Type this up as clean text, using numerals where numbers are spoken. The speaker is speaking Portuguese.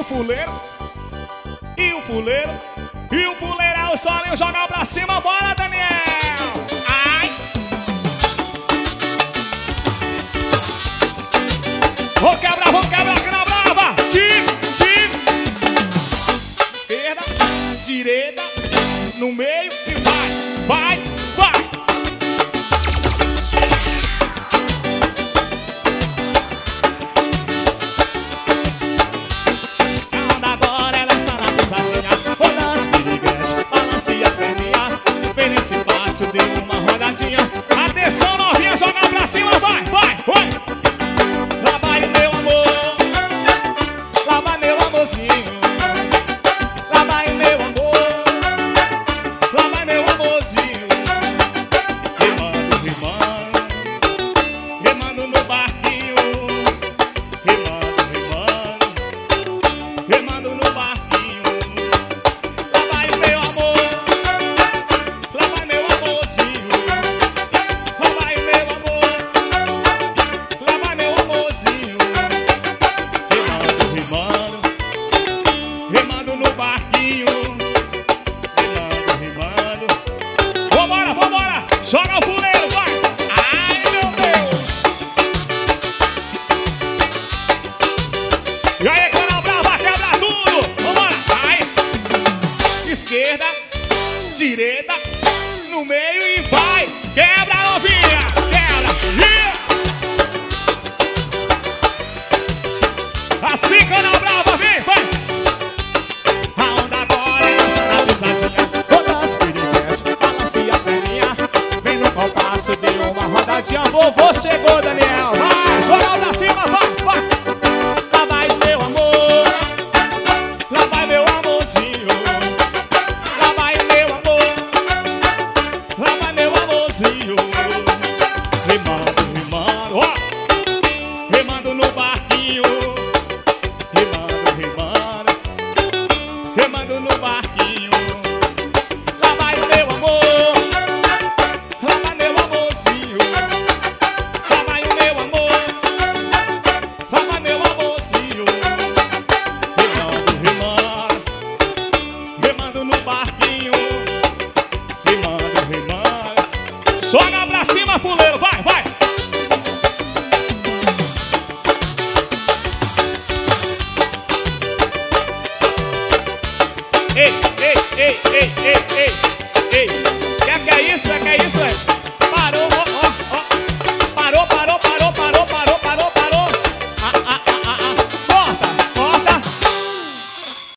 fuleiro. E o fuleiro. E o fuleiro é o solinho, joga pra cima, bora, Daniel! Ai! Vou quebrar aqui na brava! Time! Esquerda, direita, no meio e vai! Anda agora, ela só na pisadinha. Olha as piriguetes, balance as perninhas. Vem nesse passo, dê uma rodadinha. Atenção, novinha, joga pra cima, vai! Lá vai o meu amor, lá vai meu amorzinho. Lá vai o meu amor, lá vai meu amorzinho. Remando no barquinho. Remando no barquinho. Lá vai o meu amor, lá vai meu amorzinho. Lá vai o meu amor, lá vai meu amorzinho. Remando no barquinho. Remando. Vambora! Joga o fuleiro, vai! Ai, meu Deus! E aí, Canal Brava, quebra tudo! Vambora! Vai! Esquerda, direita, no meio e vai! Quebra, novinha! Quebra! Assim, Canal Brava, vem! Vai! A onda agora é dança na pisadinha. Todas as piriguetes, balance as perninhas. Vem no compasso, dê uma rodadinha. Vovô chegou, Daniel. Vai, joga pra cima.